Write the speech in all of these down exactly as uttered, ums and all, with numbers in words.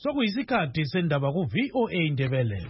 Sokuyisikhathi sendaba ku V O A Ndebele.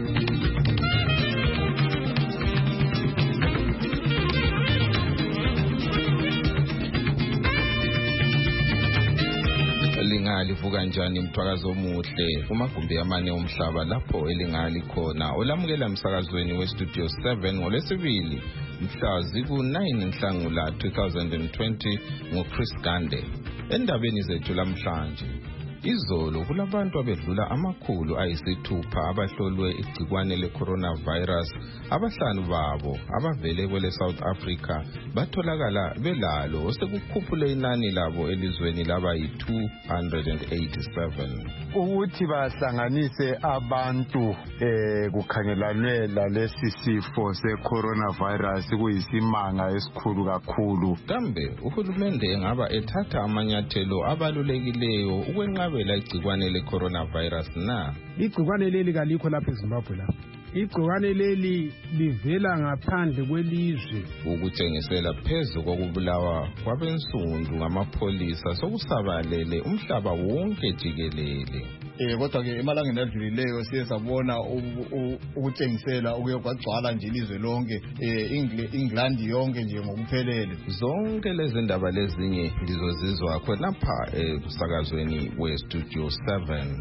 Lingalivuka kanjani umthwakazo omuhle kumagumbi amane omhlaba lapho elingali khona olamukela emsakazweni westudio seven ngolesibili mhla ziku nine Nhlangula two thousand twenty ngoChris Gande. Endabeni zethu lamhlanje, izolo kulabantu abedlula amakhulu ayisithupha abahlolwe igcikwane le-coronavirus. Abahlanu babo abavele kwele South Africa batholakala belalo osekukhuphule inani labo elizweni laba yi-two hundred eighty-seven. Ukuthi bahlanganise abantu eh kukhangelanwe lalesi sifo se-coronavirus kuyisimanga esikhulu kakhulu. Kambe uhulumende engaba ethatha amanyathelo abalulekileyo ukwenqabela igcikwane le-coronavirus na? Igcikwane leli kalikho lapha eZimbabwe lapha. Igcikwane leli livela ngaphandle kwelizwe. Ukutshengisela phezu kokubulawa kwabensundu ngamapholisa sokusabalele umhlaba wonke jikelele. Eh kodwa ke emalangeni adlulileyo siye sabona ukutshengisela ukuye kwagcwala nje ilizwe lonke, eh England yonke nje ngokuphelele. Zonke lezi ndaba lezinye ngizozizwa khonapha ekusakazweni westudio seven.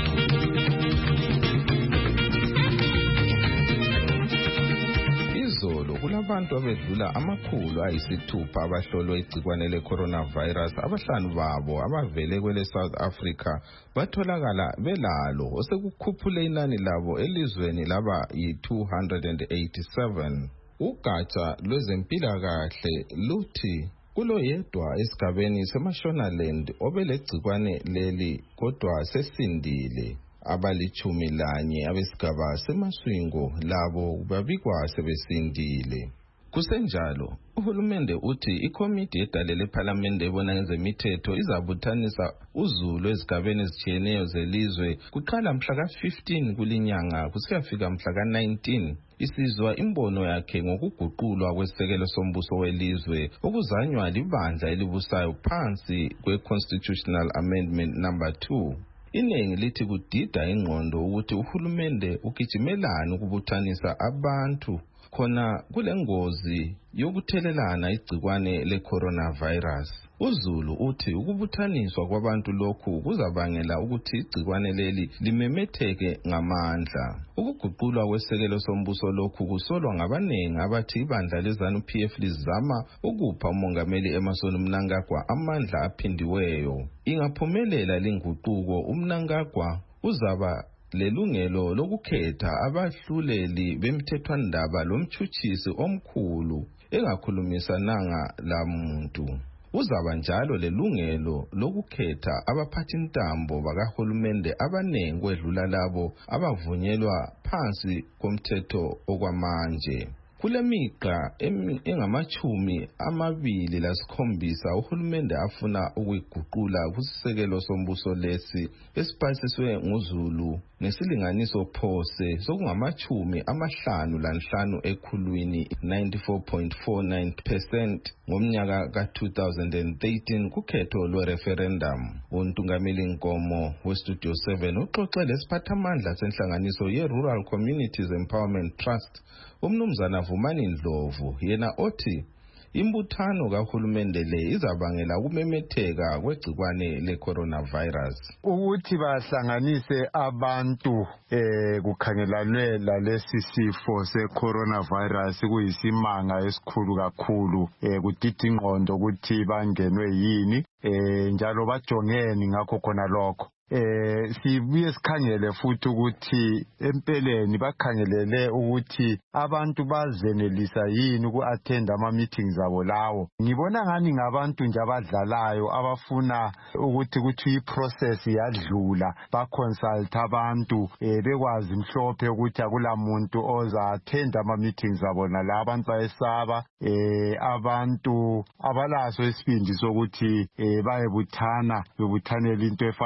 Izolo kulabantu abedlula amakhulu ayisithupha abahlolwe igcikwane le-coronavirus. Abahlanu babo abavele kwele South Africa batholakala belalo osekukhuphule inani labo elizweni laba yi-two hundred eighty-seven. Ugatsha lwezempilakahle luthi kulo yedwa esigabeni seMashonaland obelegcikwane leli kodwa sesindile. Abalichumi lanye abesigaba seMaswingo labo babikwa sebesindile. Kusenjalo, uhulumende uthi ikomiti edalele eParliament ebona ngezemithetho izabuthanisa uzulu ezigabeni ezitshiyeneyo zelizwe kuqala mhla ka fifteen kulinyanga kusiyafika mhla ka nineteen. Isizwa imbono yakhe ngokuguqulwa kwesisekelo sombuso welizwe okuzanywa libandla elibusayo phansi kwe-Constitutional Amendment number two. Iningi lithi kudida ingqondo ukuthi uhulumende ugijimelana ukubuthanisa abantu khona kule ngozi yokuthelelana igcikwane le-coronavirus. Uzulu uthi ukubuthaniswa kwabantu lokhu kuzabangela ukuthi igcikwane leli limemetheke ngamandla. Ukuguqulwa kwesekelo sombuso lokhu kusolwa ngabanengi abathi ibandla leZANU P F lizama ukupha umongameli Emmerson Mnangagwa amandla aphindiweyo. Ingaphumelela linguquko, uMnangagwa uzaba lelungelo lokukhetha abahluleli bemthethwandaba lomtshutshisi omkhulu engakhulumisananga lamuntu. Uzaba njalo lelungelo lokukhetha abaphathintambo bakahulumende abanengi kwedlula labo abavunyelwa phansi komthetho okwamanje. Kule miqa engamachumi amabili lasikhombisa uhulumende afuna ukuyiguqula kusisekelo sombuso lesi esipasiswe nguzulu nesilinganiso phose sokungamachumi amahlanu lanhlanu ekhulwini ninety-four point four nine percent ngomnyaka ka two thousand thirteen kukhetho lwe-referendum. Untungameli Nkomo westudio seven uxoxe lesiphathamandla senhlanganiso ye-Rural Communities Empowerment Trust umnumzana Vumani Ndlovu, yena othi imbuthano kahulumende le izabangela ukumemetheka kwegcikwane le-coronavirus. Ukuthi bahlanganise abantu eh kukhangelanwe lalesi sifo se-coronavirus kuyisimanga esikhulu kakhulu. Eh kudida ingqondo ukuthi bangenwe yini eh njalo bajongeni ngakho khona lokho. Eh sibuye sikhangele futhi ukuthi empeleni bakhangelele ukuthi abantu bazenelisa yini uku-attend ama meetings abo lawo. Ngibona ngani ngabantu nje abadlalayo abafuna ukuthi kuthi i-process yadlula ba consult abantu eh bekwazi mhlophe ukuthi akula muntu oza attend ama meetings abo nala abantu bayesaba eh abantu abalaso isibindi sokuthi eh bayebuthana bebuthanela into efana lale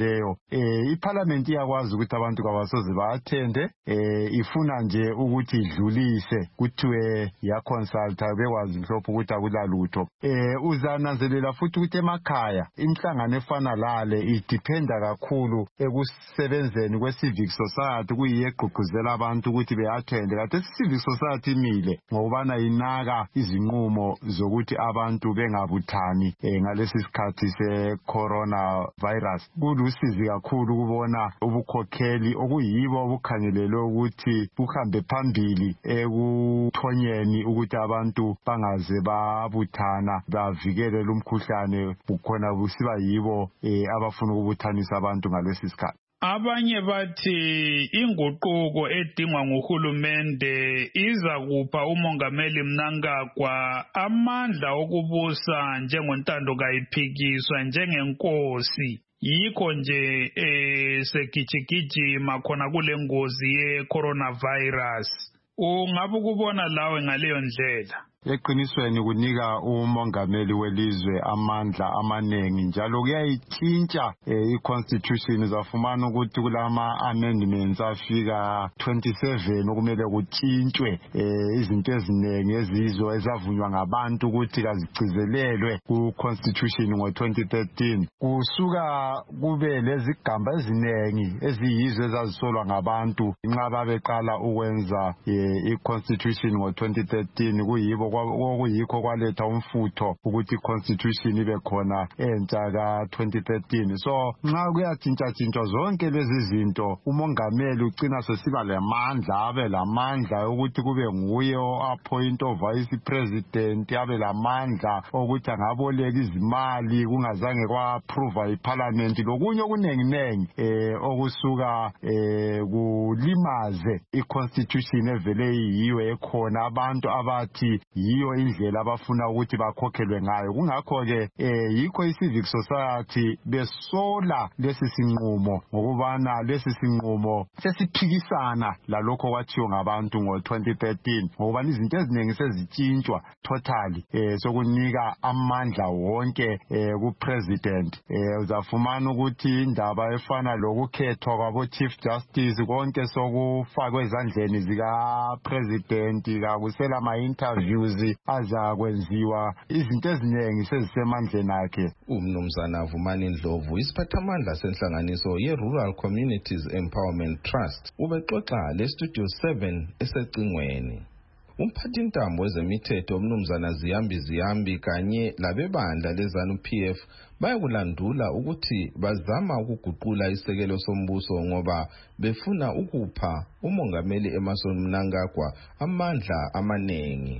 leyo eh iparliament iyakwazi ukuthi abantu kabasoze baattende eh ifuna nje ukuthi idlulise kuthiwe ya consulta bekwazi mhlophe ukuthi akulalutho eh uzananzelela futhi ukuthi emakhaya inhlangano efana lale idependa kakhulu ekusebenzeni kwe civic society kuyiye egqugquzela abantu ukuthi beattende kade civic society imile ngokubana inaka izinqumo zokuthi abantu bengabuthani eh, ngalesi sikhathi se corona virus. Kulusizi kakhulu kubona ubukhokheli okuyibo obukhangelelwe ukuthi buhambe phambili ekuthonyeni ukuthi abantu bangaze babuthana bavikele lumkhuhlane bukhona busiba yibo eh, abafuna ukubuthanisa abantu ngalesi sikhathi. Abanye bathi inguquko edingwa nguhulumende iza kupha umongameli Mnangagwa amandla okubusa njengontando kayiphikiswa njengenkosi. Yikho nje eh segijigijima khona kule ngozi ye coronavirus. Ungabe kubona lawe ngaleyo ndlela? Eqinisweni kunika umongameli welizwe amandla amanengi njalo kuyayitshintsha eh, i-constitution zafumana ukuthi kulama amendments afika twenty-seven okumele kutshintshwe eh, izinto eziningi ezizo ezavunywa ngabantu ukuthi kazigcizelelwe ku-constitution ngo twenty thirteen. Kusuka kube lezigamba eziningi eziyizo ezazisolwa ngabantu nxa babeqala ukwenza eh, i-constitution ngo twenty thirteen kuyibo okuyikho kwaletha umfutho ukuthi i-constitution ibe khona entsha ka twenty thirteen. So nxa kuyatshintsha tshintsha zonke lezi zinto umongameli ugcina sesiba lamandla abe lamandla ukuthi kube nguye o-appoint vice president abe lamandla ukuthi angaboleka izimali kungazange kwa-approve iparliament lokunye okunenginengi eh, okusuka eh, kulimaze i-constitution evele yiyo ekhona abantu abathi yiyo indlela abafuna ukuthi bakhokhelwe ngayo. Kungakho ke eh yikho i-civic society besola lesi sinqumo ngokubana lesi sinqumo sesiphikisana lalokho kwathiwa ngabantu ngo twenty thirteen ngokubana izinto eziningi sezitshintshwa totally eh sokunika amandla wonke eh ku-president. Eh uzafumana ukuthi indaba efana lokukhethwa kwabo chief justice konke sokufakwe ezandleni zika-president kakusela ama-interviews aza kwenziwa izinto eziningi sezisemandleni akhe. Umnumzana Vumani Ndlovu isiphathamandla senhlanganiso ye-Rural Communities Empowerment Trust ubexoxa le-Studio seven esecingweni. Umphathintambo wezemithetho umnumzana Ziyambi Ziyambi kanye labebandla lezanu P F bayakulandula ukuthi bazama ukuguqula isekelo sombuso ngoba befuna ukupha umongameli Emmerson Mnangagwa amandla amanengi.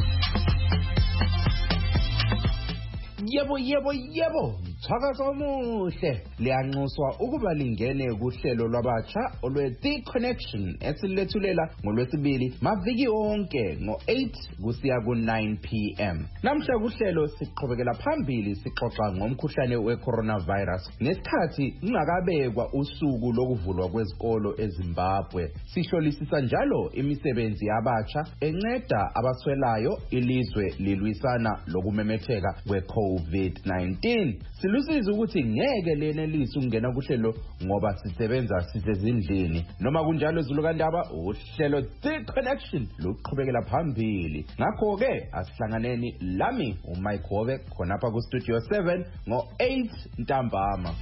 Yebo yebo yebo Thakaza omuhle liyanxuswa ukuba lingene kuhlelo lwabatsha olwe The Connection esilethulela ngolwesibili maviki onke ngo eight kusiya ku nine p m Namhla kuhlelo siqhubekela phambili sixoxa ngomkhuhlane we-coronavirus ngesikhathi kungakabekwa usuku lokuvulwa kwezikolo eZimbabwe. Sihlolisisa njalo imisebenzi yabatsha enceda abaswelayo ilizwe lilwisana lokumemetheka kwe-COVID nineteen. Silusiza ukuthi ngeke lenelise ukungena kuhlelo ngoba sisebenza sisezindlini. Noma kunjalo Zulukandaba uhlelo The Connection luqhubekela phambili. Ngakho ke asihlanganeni lami uMike Hobe khonapha ku Studio seven ngo eight ntambama.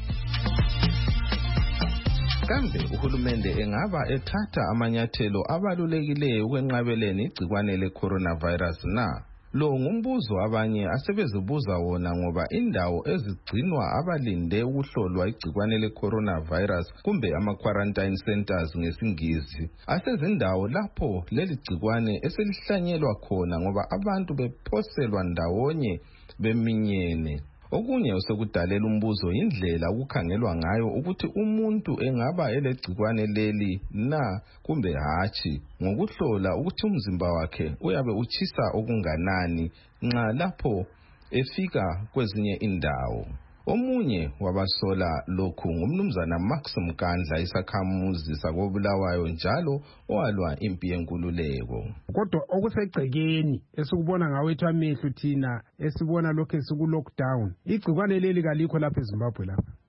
Kambe uhulumende engaba ethatha amanyathelo abalulekileyo ukwenqabeleni igcikwane le-coronavirus na? Lo ngumbuzo abanye asebezibuza wona ngoba indawo ezigcinwa abalinde ukuhlolwa igcikwane le-coronavirus kumbe ama-quarantine centers ngesingisi asezindawo lapho leli gcikwane eselihlanyelwa khona ngoba abantu bephoselwa ndawonye beminyene. Okunye osekudalela umbuzo indlela ukukhangelwa ngayo ukuthi umuntu engaba elegcikwane leli na kumbe hatshi ngokuhlola ukuthi umzimba wakhe uyabe uchisa okunganani nxa lapho efika kwezinye indawo. Omunye wabasola lokhu ngumnumzana Max Mkandla isakhamuzi sakobulawayo njalo owalwa impi yenkululeko. Kodwa okusegcekeni esikubona ngawethu amehlo thina esibona lokho esiku lockdown igcikwane leli kalikho lapha eZimbabwe lapha.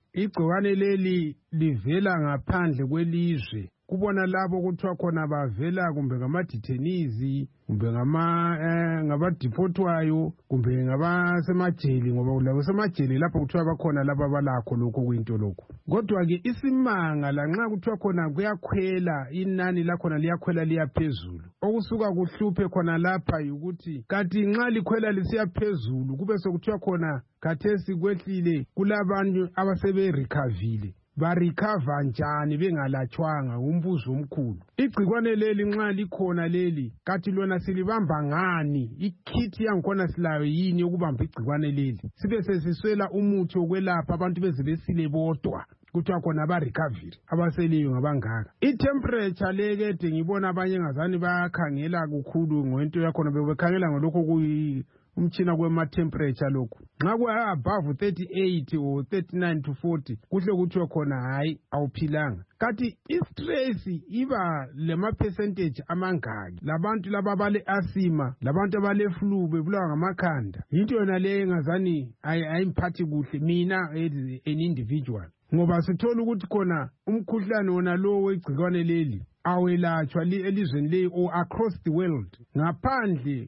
igcikwane leli livela ngaphandle kwelizwe kubona labo kuthiwa khona bavela kumbe ngamadithenizi kumbe ngama eh, ngabadiphotwayo kumbe ngabasemajele ngoba labo semajele lapho kuthiwa bakhona laba balakho lokho kuyinto lokho. Kodwa ke isimanga lanxa kuthiwa khona kuyakhwela inani lakhona liyakhwela liyaphezulu okusuka kuhluphe khona lapha ukuthi kanti nxa likhwela lisiya phezulu kube sokuthiwa khona khathesi kwehlile kulabantu abasebe recoverile barikava njani bengalatshwanga umbuzo omkhulu. Igcikwane leli nxa likhona leli kathi lona silibamba ngani ikhithi yangikhona silayo yini ukubamba igcikwane leli sibe sesiswela umuthi wokwelapha abantu beze besile bodwa kuthiwa khona ba-recovery abaseleyo ngabangaka. I-temperature lekede ngibona abanye ngazani bayakhangela kukhulu ngento yakhona bebekhangela ngalokho kuyi umtshina kwema-temperature lokhu nxa ku-above thirty-eight or thirty-nine to forty kuhle kuthiwa khona hayi awuphilanga. Kathi i-stress iba lema-percentage amangaki labantu laba bale-asima labantu abale-flu bebulawa ngamakhanda yinto yona leyo engazani ayimphathi kuhle mina as an individual ngoba sithola ukuthi khona umkhuhlane wona lo wegcikwane leli awelatshwa elizweni leyi or across the world ngaphandle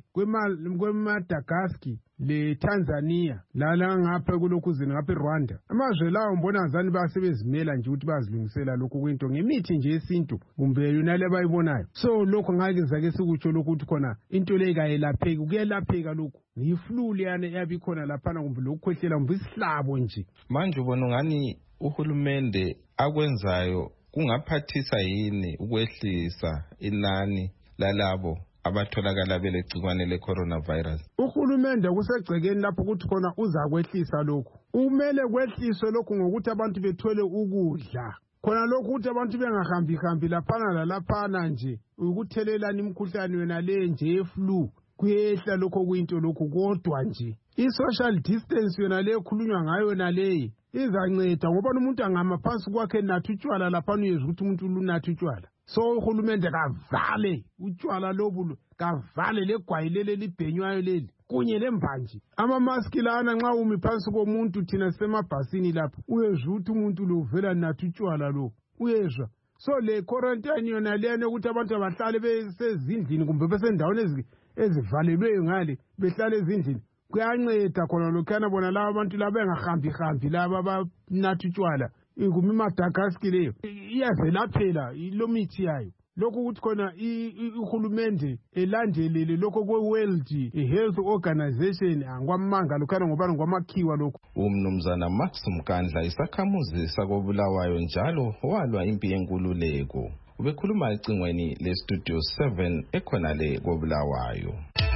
kwema-Madagascar le-Tanzania lala ngapha kulokhuzini ngapha eRwanda. Amazwe lawo mbona ngazani basebezimela nje ukuthi bazilungisela lokho kwento ngemithi nje yesintu kumbe yona le bayibonayo. So lokho ngake zake sikutsho lokho ukuthi khona into le kayelapheki kuyelapheka lokho ngiflu liyana yabikhona laphana kumbe lokukhwehlela kumbe isihlabo nje. Manje ubona ngani uhulumende akwenzayo kungaphathisa yini ukwehlisa inani lalabo abatholakala belegcikwane le-coronavirus? Uhulumende kusegcekeni lapho ukuthi khona uza kwehlisa lokho. Umele kwehliswe lokho ngokuthi abantu bethwele ukudla. Khona lokho ukuthi abantu bengahambi hambi laphana lalaphana nje ukuthelelana imikhuhlane yona le nje yeflu kuyehla lokho kuyinto lokho kodwa nje i-social distance yona le khulunywa ngayo yona leyi izanceda ngoba umuntu angama phansi kwakhe nathi utshwala laphana uyezwa ukuthi umuntu lunathi utshwala. So uhulumende kavale utshwala lobu kavale legwayilele libhenywayo leli kunye lembanji amamaski lana nxa umi phansi komuntu thina sisemabhasini lapha uyezwa ukuthi umuntu lo uvela nathi utshwala lo uyezwa. So le quarantine yona leyana ukuthi abantu abahlale besezindlini kumbe besendaweni ezivalelweyo ngale behlale ezindlini kuyanceda khona lokhana bona laba abantu laba bengahambi hambi laba banathi utshwala ingumi Madagascar leyo iyazelaphela ilo mithi yayo lokho ukuthi khona uhulumende elandelele lokho kwe-World Health Organization angwamanga lokhana ngobani ngwamakhiwa lokho. Umnumzana Max Mkandla isakhamuzi sakobulawayo njalo walwa impi yenkululeko ubekhuluma ecingweni le-Studio seven ekhona le kobulawayo.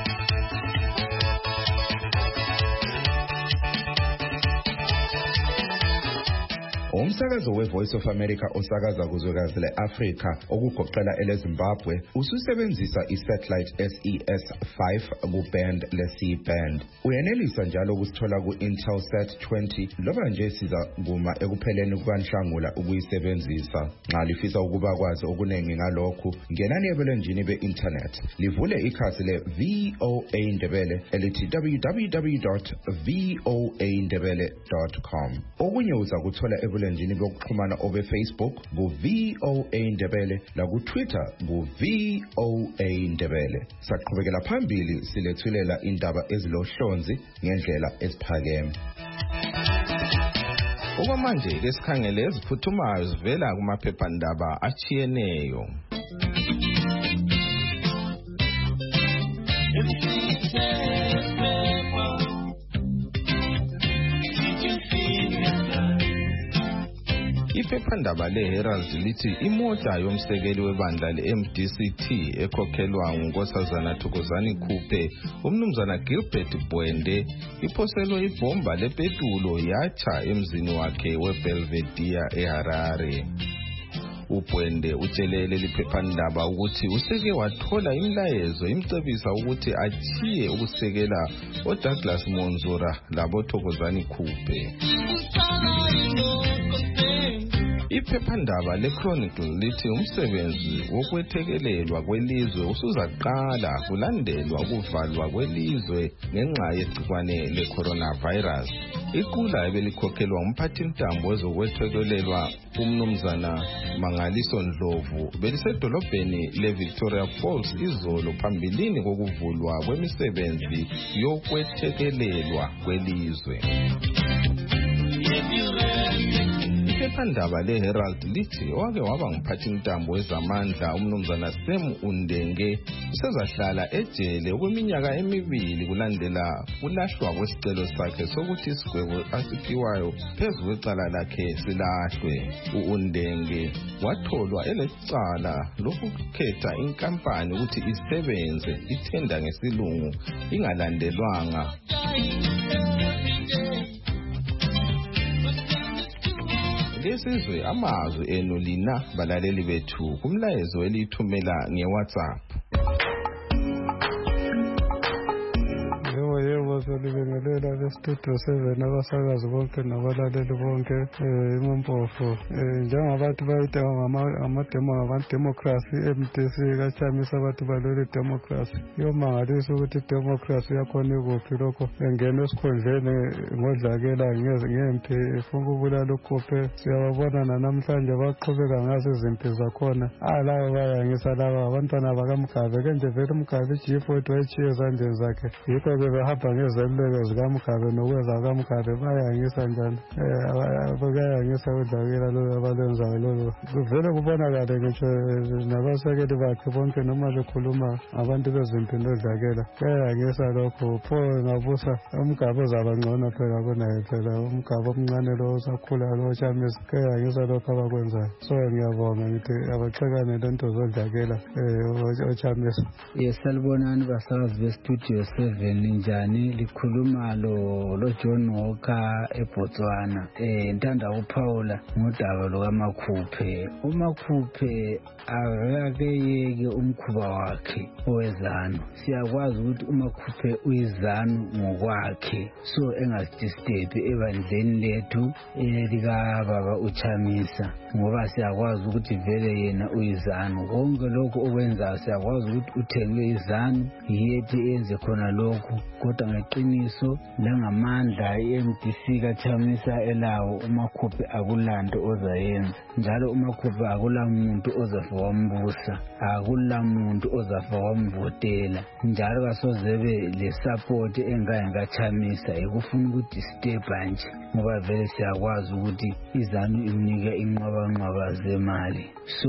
Umsakazo we-Voice of America osakaza kuzwekazi le-Afrika okugoqela ele-Zimbabwe ususebenzisa i-satellite S E S five ku-band le-C-band. Uyenelisa njalo ukusithola ku-Intelsat twenty loba nje siza kuma ekupheleni kukaNhlangula ukuyisebenzisa. Nxa lifisa ukuba kwazi okuningi ngalokhu ngenani ebulenjini be-internet livule ikhasi le-V O A Ndebele elithi w w w dot v o a ndebele dot com. Okunye uza kuthola ebulenjini njini bokuxhumana obe Facebook ku V O A Ndebele la ku Twitter ku V O A Ndebele. Saqhubekela phambili silethulela indaba ezilohlonzi ngendlela esiphakeme. Okwamanje ke sikhangele eziphuthumayo zivela kumaphephandaba achiyeneyo. Iphephandaba le-Herald lithi imota yomsekeli webandla le-M D C T ekhokhelwa ngunkosazana Thokozani Khuphe umnumzana Gilbert Bwende iphoselwe ibhomba lepetulo yatsha emzini wakhe weBelvedere eHarare. uBwende utshelele liphephandaba ukuthi useke wathola imlayezo imcebisa ukuthi achiye ukusekela oDouglas Monzura labo Thokozani Khuphe. Iphephandaba leChronicle lithi umsebenzi wokwethekelelwa kwelizwe usuzaqala kulandelwa ukuvalwa kwelizwe ngenxa yegcikwane le-coronavirus. Iqula ebelikhokhelwa umphathintambo wezokwethekelelwa umnumzana Mangaliso Ndlovu belisedolobheni le-Victoria Falls izolo phambilini kokuvulwa kwemisebenzi yokwethekelelwa kwelizwe. Iphephandaba leHerald lithi owake waba ngumphathintambo wezamandla umnumzana Sam Undenge usezahlala ejele okweminyaka emibili kulandela kulahlwa kwesicelo sakhe sokuthi isigwebo asiphiwayo phezu kwecala lakhe silahlwe. U-Undenge watholwa elecala lokukhetha inkampani ukuthi isebenze ithenda ngesilungu ingalandelwanga. Lesizwe amazwi enu lina balaleli bethu kumlayezo elithumela ngeWhatsApp. Libingelela lestudio seven abasakazi bonke nabalaleli bonke imompofu njengabantu bayita ngamademo ngabademocracy M D C kachamisa abantu balwele democracy yomangalisa ukuthi democracy yakhona ikuphi lokho engena esikhondleni ngodlakela ngempi efuna ukubulala ukhophe siyababona namhlanje baqhubeka ngazo izinto zakhona alabo bayangisa laba abantwana bakaMgabe kenje vele uMgabe G forty wayichiye ezandleni zakhe yikho bebehamba ngezeluleko zikaMgabe nokwenza kaMgabe bayangisa njani bayangisa udlakela lo abalenzayo lo kuvele kubonakale ngitsho nabasekeli bakhe bonke noma bekhuluma abantu bezimpilo odlakela bayangisa lokho pho ngabusa uMgabe uzaba ngcono phela kunaye phela uMgabe omncane lo usakhula lo chamisa bayangisa lokho abakwenzayo so ngiyabonga ngithi abaxekane lento zodlakela eh ochamisa. Yes, salibonani basakazi bestudio seven njani likhuluma lo lo John Walker eBotswana eh ntanda uPaula ngodaba lokaMakhuphe. uMakhuphe akakeyeke umkhuba wakhe owezano. Siyakwazi ukuthi uMakhuphe uyizano ngokwakhe so engasdisturb ebandleni lethu elika baba uChamisa ngoba siyakwazi ukuthi vele yena uyizano. Konke lokho okwenza siyakwazi ukuthi uthengwe izano yiyethi enze khona lokho kodwa ngeqiniso langamandla i-M D C kaChamisa elawo uMakhuphe akulanto ozayenza njalo uMakhuphe akulamuntu ozafa wambusa akulamuntu ozafa wamvotela njalo kasozebe le support engaye kaChamisa ekufuna ukuthi step nje ngoba vele siyakwazi ukuthi izanu imnika inqwabanqwaba zemali so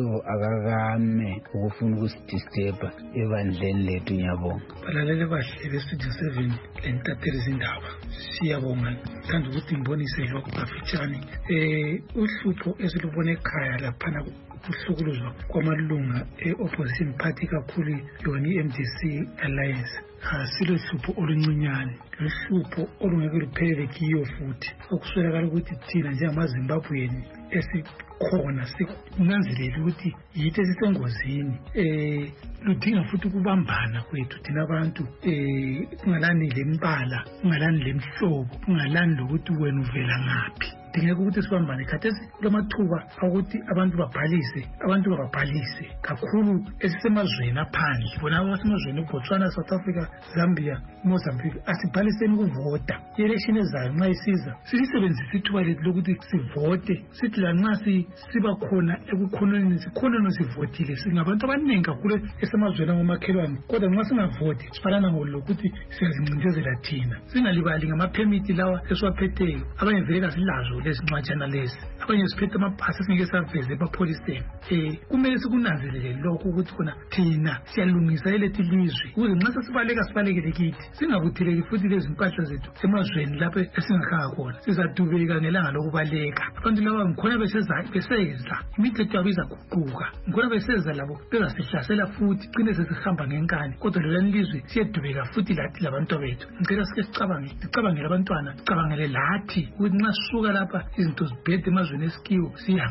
akakame ukufuna ukusdisturb ebandleni lethu. Ngiyabonga balalele bahle bestudio seven lentatheli izindaba siyabonga thanda ukuthi ngibonise lokho bafitshane eh uhlupho esilubone ekhaya laphana ukuhlukuluzwa kwamalunga e-opposition party kakhulu yona i-M D C Alliance asilo hlupho oluncinyane luhlupho olungeke luphelele kiyo futhi okuswelakala ukuthi thina njengamaZimbabwean esikhona sikunanzelela ukuthi yithi esisengozini eh ludinga futhi ukubambana kwethu thina abantu eh kungalani lempala kungalani lemhlobo kungalani lokuthi wena uvela ngaphi. Dingeka ukuthi sibambane khathesi kulomathuba ukuthi abantu babhalise abantu babhalise kakhulu esisemazweni aphandle bona abasemazweni eBotswana, South Africa, Zambia, Mozambique asibhaliseni ukuvota election ezayo nxa isiza sisebenzisa ithuba lethu lokuthi sivote sithi lanxa siba khona ekukhoneni sikhona nosivotile singabantu abaningi kakhulu esemazweni ngomakhelwane kodwa nxa singavoti sifalana ngolokuthi siyazincindezela thina singalibali ngamaphemiti lawa esiwaphetheyo abanye vele kasilazo lezincwajana lezi abanye siphethe amabhasi singeke saveze epholiseni eh kumele sikunanzelele lokho ukuthi khona thina siyalungisa elethu ilizwe ukuze nxa sesibaleka sibalekele kithi singabuthileki futhi lezi impahla zethu emazweni lapho esingakha khona sizadubeka ngelanga lokubaleka. Abantu laba ngikhona beseza beseza imithetho yabo izaguquka ngikhona beseza labo bezasihlasela futhi qine sesihamba ngenkani kodwa leli lizwe siyedubeka futhi lathi labantu bethu. Ngicela sike sicabange sicabangele abantwana sicabangele lathi ukuthi nxa sisuka lapha izinto zibhede emazweni esikiwo siyanga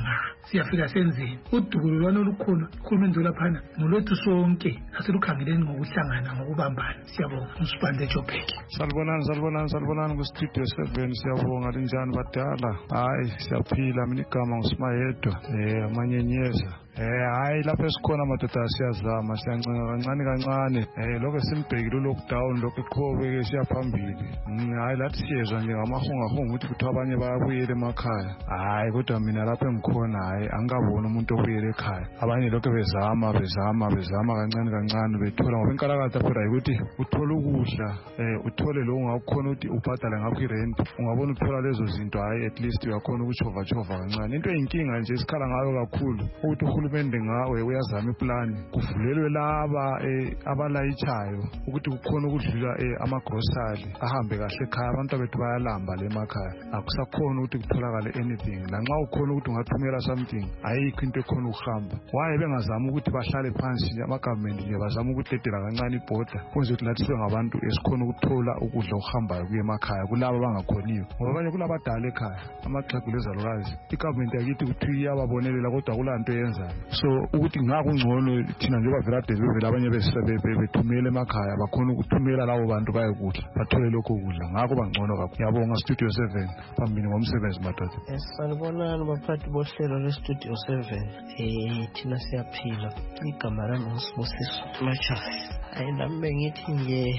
siyafika senzeni udubululwano olukhona uhulumende olaphana ngolwethu sonke aselukhangeleni ngokuhlangana ngokubambana. Siyabonga uSibande Jobek. Salibonani salibonani salibonani ku-studio seven siyabonga linjani badala. Hayi siyaphila mina igama nguSimayedwa eh amanyenyeza. Eh hayi lapho esikhona madoda siyazama siyancenga kancane kancane eh lokho simbhekile lockdown lokho iqhubeke siyaphambili. Hayi lathi siyezwa nje ngamahunga hunga ukuthi kuthiwa abanye bayabuyela emakhaya. Hayi kodwa mina lapho engikhona hayi angikaboni umuntu obuyela ekhaya. Abanye lokho bezama bezama bezama kancane kancane bethola ngoba inkalakatha phela ukuthi uthola ukudla eh uthole lo ungakhona ukuthi ubhadale ngakho irent. Ungabona uthola lezo zinto hayi at least uyakhona ukuchova chova kancane. Into eyinkinga nje isikhala ngayo kakhulu ukuthi uhulumende ngawe uyazama iplan kuvulelwe laba abalayichayo ukuthi kukhona ukudlula amagrocery ahambe kahle ekhaya. Abantu bethu bayalamba le emakhaya akusakhona ukuthi kutholakale anything. Lanxa ukhona ukuthi ungathumela something ayikho into ekhona ukuhamba. Waye bengazama ukuthi bahlale phansi ama-government nje bazama ukutetela kancane ibhoda kwenze ukuthi lathi sibe ngabantu esikhona ukuthola ukudla okuhambayo kuye emakhaya kulabo abangakhoniyo ngoba abanye kulabadala ekhaya amaxhegu lezalukazi. I-government yakithi kuthi iyababonelela kodwa akulanto eyenzayo. So ukuthi ngakungcono thina njengoba vela devela abanye bethumela emakhaya bakhona ukuthumela labo bantu bayekudla bathole lokho kudla ngakho bangcono kakhulu. Yabonga Studio seven phambili ngomsebenzi madoda. Sanibonani baphathi bohlelo le-Studio seven. Eh thina siyaphila igama lami nguSibusiso Machasi. Hayi nami bengithi nje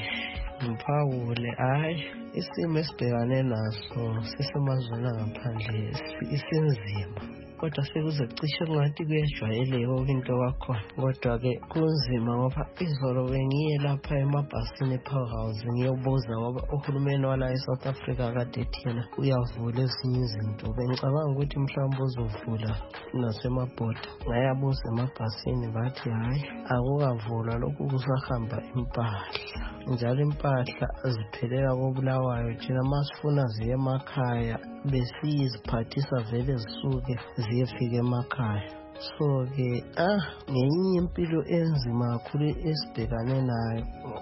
mphawule hayi isimo esibhekane naso sesemazweni angaphandle isinzima kodwa sekuze cishe kungathi kuyajwayeleka into kakhona kodwa-ke kunzima ngoba izolo bengiye lapha emabhasini e-Powerhouse ngiyobuza ngoba uhulumeni wala e-South Africa kade thina uyavula ezinye izinto. Bengicabanga ukuthi mhlawumbe uzovula nasemabhoda ngayabuza emabhasini bathi hhayi akukavulwa lokhu kusahamba impahla njalo impahla aziphelela koBulawayo. Thina masifuna ziye emakhaya besiyiziphathisa vele zisuke ziyefika emakhaya. So ke ah ngenye impilo enzima kakhulu esibhekane nayo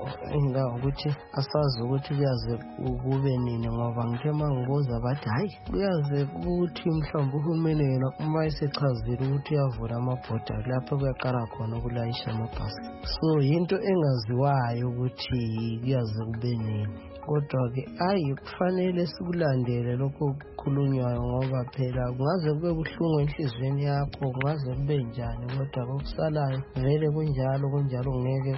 ngokuthi asazi ukuthi kuyaze kube nini ngoba ngithe mangibuza bathi hayi kuyaze ukuthi mhlawumbe uhulumeni yena uma esechazile ukuthi uyavula amabhoda lapho kuyaqala khona ukulayisha amabhasi. So yinto engaziwayo ukuthi kuyaze kube nini kodwa-ke hayi kufanele sikulandele lokho kukhulunywayo ngoba phela kungaze kube buhlungu enhliziyweni yakho kungaze kube njani kodwa kokusalayo vele kunjalo kunjalo ngeke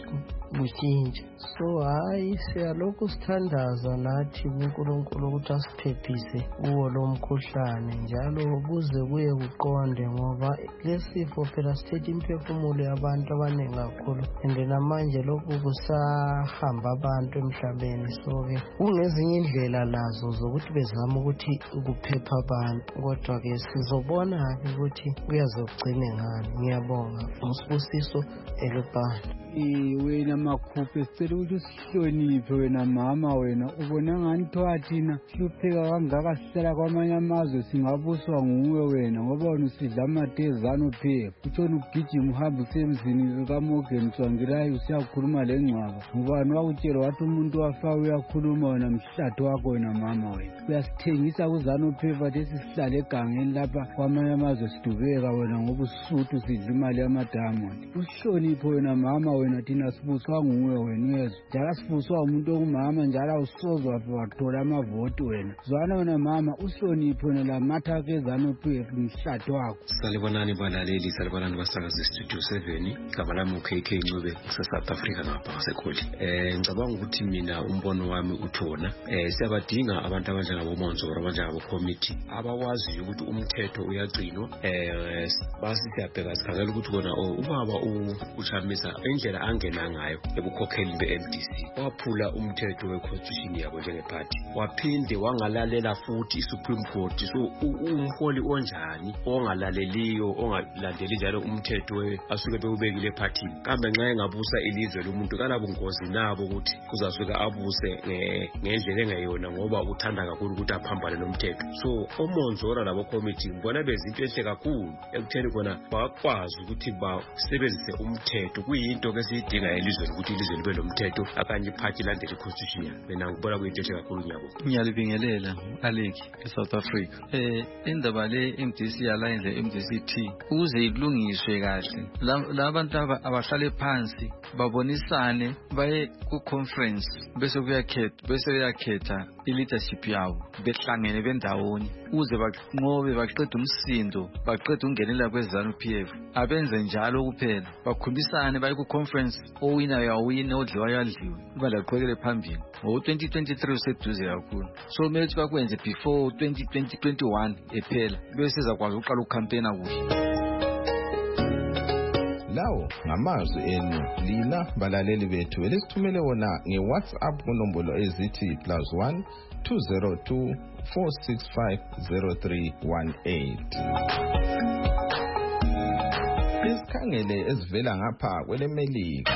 kushintshe. So hayi siyalokhu sithandaza nathi kuNkulunkulu ukuthi asiphephise kuwo lo mkhuhlane njalo kuze kuye kuqonde ngoba lesifo phela sithethe imphefumulo yabantu abaningi kakhulu and namanje lokhu kusahamba abantu emhlabeni. So-ke kungezinye indlela lazo zokuthi bezama ukuthi kuphepha abantu kodwa-ke sizobona-ke ukuthi kuyaze kugcine ngani. Ngiyabonga uSibusiso Elubhana. Wena makhuphe sicela ukuthi usihloniphe wena mama wena ubona ngani thiwa thina hlupheka kangaka sihlala kwamanye amazwe singabuswa nguwe wena ngoba wena usidla amadezana upheka utshona ukugijima uhamba usemzini kaMorgan Tsvangirai usiyakhuluma lengcwaba ngubani wakutshela wathi umuntu wafa uyakhuluma wena mhlathi wakho wena mama wena uyasithengisa kuzana upheka lesi sihlala egangeni lapha kwamanye amazwe sidubeka wena ngoba usuthu sidla imali yamadiamond. Usihloniphe wena mama wena thina sibuswa nguwe wena uyezwa njalo sibuswa umuntu ongumama njalo awusozwa wathola amavoti wena zwana wena mama uhloniphe wena la matha kezana uPF mhlathi wakho. Salibonani balaleli salibonani basakaza Studio seven igama lami uK K Ncube se-South Africa lapha ngasekholi. Eh ngicabanga ukuthi mina umbono wami uthona eh siyabadinga abantu abanjengabo Monzoro abanjengabo committee abawaziyo ukuthi umthetho uyagcinwa eh basi siyabheka sikhangela ukuthi kona ubaba uchamisa indlela angena ngayo ebukhokheli be-M D C waphula umthetho we-constitution yabo njengephathi waphinde wangalalela futhi i-Supreme Court. So umholi onjani ongalaleliyo ongalandeli njalo umthetho asuke bewubekile ephathini kambe nxa engabusa ilizwe lomuntu kanabungozi nabo ukuthi kuzasuka abuse ngendlela engeyona ngoba uthanda kakhulu ukuthi aphambane nomthetho. So oMonzora labo committee ngibona bezinto ehle kakhulu ekutheni kona bakwazi ukuthi basebenzise umthetho kuyinto ke esiyidinga elizweni ukuthi ilizwe libe lomthetho akanye iphathi ilandele i-constitution yayo. Mina ngibona kuyinto enhle kakhulu ngiyabonga. Ngiyalibingelela Alec eSouth Africa. Eh indaba le M D C alliance M D C T ukuze ilungiswe kahle. Labantu abahlale phansi babonisane baye ku conference bese kuyakhetha bese kuyakhetha i-leadership yabo behlangene bendawonye uze banqobe baqede umsindo baqede ungenela kwezanu P F. Abenze njalo kuphela bakhumbisane baye ku conference owina yawina odliwa yadliwa balaqhubekele phambili. Ngo twenty twenty-three useduze kakhulu, so mele bakwenze before twenty twenty-one ephela bese sizakwazi uqala ucampaign kuhle. Lawo ngamazwi enu lina balaleli bethu elisithumele wona ngeWhatsApp kunombolo ezithi plus one two zero two four six five zero three one eight. Isikhangele ezivela ngapha kwelemelika.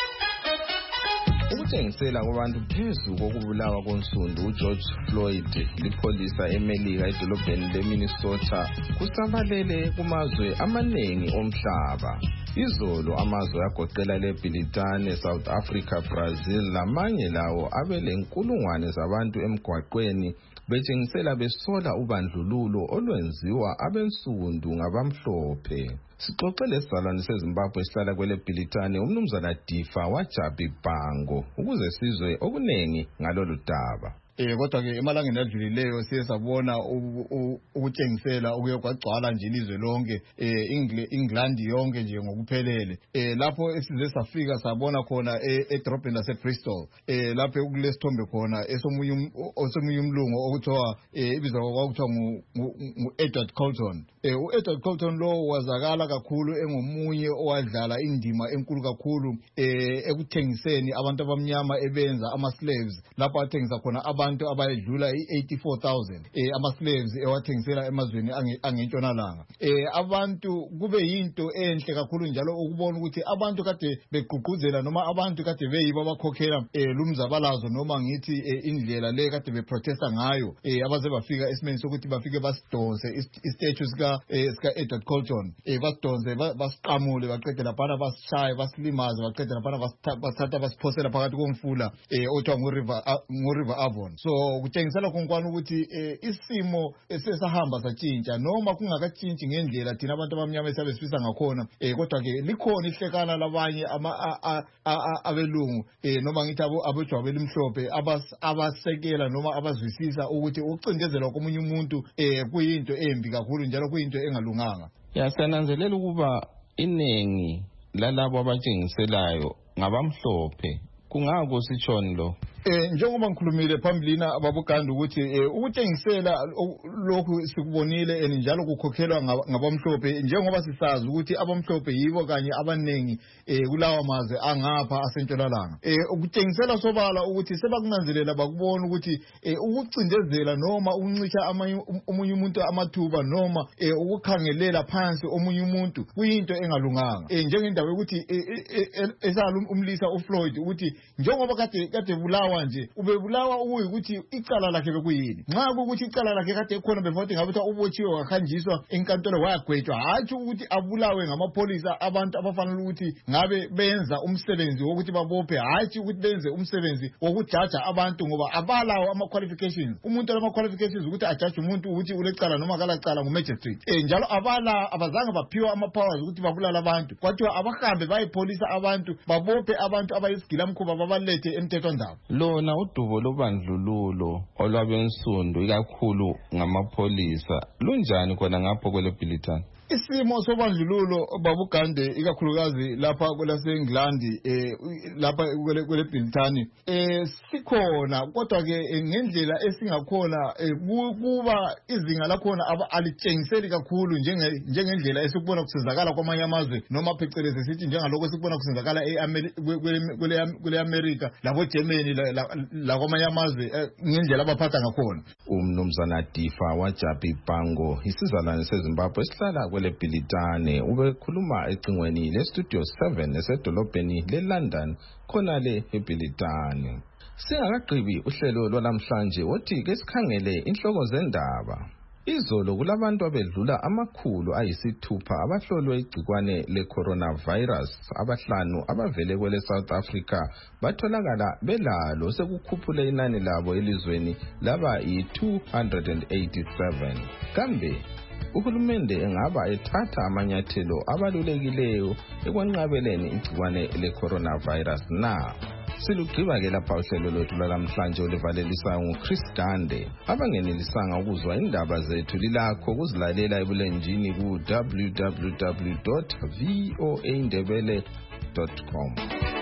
Ukutshengisela kwabantu phezu kokubulawa konsundu uGeorge Floyd lipholisa eMelika edolobheni leMinnesota kusabalele kumazwe amaningi omhlaba. Izolo amazwe agoqela leBritane, South Africa, Brazil lamanye lawo abelenkulungwane zabantu emgwaqweni betshengisela besola ubandlululo olwenziwa abensundu ngabamhlophe. Sixoxe lesizalwane seZimbabwe esihlala kwele Britane umnumzana Difa waJabi Bhango ukuze sizwe okunengi ngalolu daba. Eh kodwa ke emalangeni adlulileyo siye sabona ukutshengisela ukuye kwagcwala nje ilizwe lonke eh England yonke nje ngokuphelele eh lapho esize safika sabona khona edrobheni lase Bristol eh lapho kulesithombe khona esomunye osomunye umlungu okuthiwa ibizwa kwakuthiwa ngu Edward Colton. Eh uEdward Colton lo wazakala kakhulu engomunye owadlala indima enkulu kakhulu eh ekuthengiseni abantu abamnyama ebenza ama slaves lapho athengisa khona abantu abayedlula i-eighty-four thousand eh ama slaves ewathengisela emazweni angentshonalanga. Eh abantu kube yinto enhle kakhulu njalo ukubona ukuthi abantu kade begqugquzela noma abantu kade beyiba bakhokhela eh lumzabalazo noma ngithi indlela le kade beprotesta ngayo eh abaze bafika esimeni sokuthi bafike basidonse istatue sika sika Edward Colton eh basidonse basiqamule baqede lapha basishaya basilimaza baqede lapha basithatha basiphosela phakathi komfula eh othiwa nguriver nguriver Avon. So kutshengisela konkwana ukuthi isimo esesahamba satshintsha noma kungakatshintshi ngendlela thina abantu abamnyama esabesifisa ngakhona eh kodwa ke likhona ihlekana labanye ama abelungu eh noma ngithi abo abojwabe elimhlophe abasekela noma abazwisisa ukuthi ukucindezelwa komunye umuntu eh kuyinto embi kakhulu njalo kuyinto engalunganga. Yasananzelela ukuba inengi lalabo abatshengiselayo ngabamhlophe. Kungako sitshoni lo? Eh njengoba ngikhulumile phambilina ababuganda ukuthi ukutshengisela lokhu sikubonile njalo kukhokhelwa ngabamhlophe njengoba sisazi ukuthi abamhlophe yibo kanye abanengi kulawa mazwe angapha asentshonalanga. Eh ukutshengisela sobala ukuthi sebakunanzelela bakubona ukuthi ukucindezela noma ukuncisha omunye umuntu amathuba noma ukukhangelela phansi omunye umuntu kuyinto engalunganga. Eh njengendaba ukuthi esala umlisa uFloyd ukuthi njengoba kade kade bulawa nje ubebulawa ukuyikuthi icala lakhe bekuyini nxa ukuthi icala lakhe kade ekhona bevote ngabe ukuthi ubotshiwe wakhanjiswa enkantolo wayagwetshwa hathi ukuthi abulawe ngamapolisa abantu abafanele ukuthi ngabe benza umsebenzi wokuthi babophe hathi ukuthi benze umsebenzi wokujaja abantu ngoba abalawo ama qualifications. Umuntu olama qualifications ukuthi ajaje umuntu ukuthi ulecala noma kalacala ngumagistrate eh njalo abala abazange baphiwa ama powers ukuthi babulala abantu kwathiwa abahambe bayipolisa abantu babophe abantu abayisigila mkhuba babalethe emthethwandaba. Lona udubo lobandlululo olwabensundu ikakhulu ngamapholisa lunjani khona ngapho kwele Britane? Isimo sobandlululo babugande ikakhulukazi lapha kwelase England eh lapha kwele kwele Britane eh sikhona kodwa ke ngendlela esingakhona kuba izinga lakhona alitshengiseli kakhulu njenge njengendlela esikubona kusizakala kwamanye amazwe noma phecelezi sithi njengaloko esikubona kusizakala eAmerica America labo Germany la kwamanye amazwe ngendlela abaphatha ngakhona. Umnumzana Difa waJabi Bhango isizalwane seZimbabwe esihlala kwele Britane ubekhuluma ecingweni le Studio seven esedolobheni leLondon khona le eBritane. Singakagqibi uhlelo lwalamhlanje wothi ke sikhangele inhloko zendaba. Izolo kulabantu abedlula amakhulu ayisithupha abahlolwe igcikwane le-coronavirus. Abahlanu abavele kwele South Africa batholakala belalo, sekukhuphule inani labo elizweni laba yi-two hundred eighty-seven. Kambe uhulumende engaba ethatha amanyathelo abalulekileyo ekwenqabeleni igcikwane le-coronavirus na? Silugqiba ke lapha uhlelo lwethu lwalamhlanje olivalelisayo nguChris Dande. Abangenelisanga ukuzwa indaba zethu lilakho ukuzilalela ebulenjini ku w w w dot voa ndebele dot com.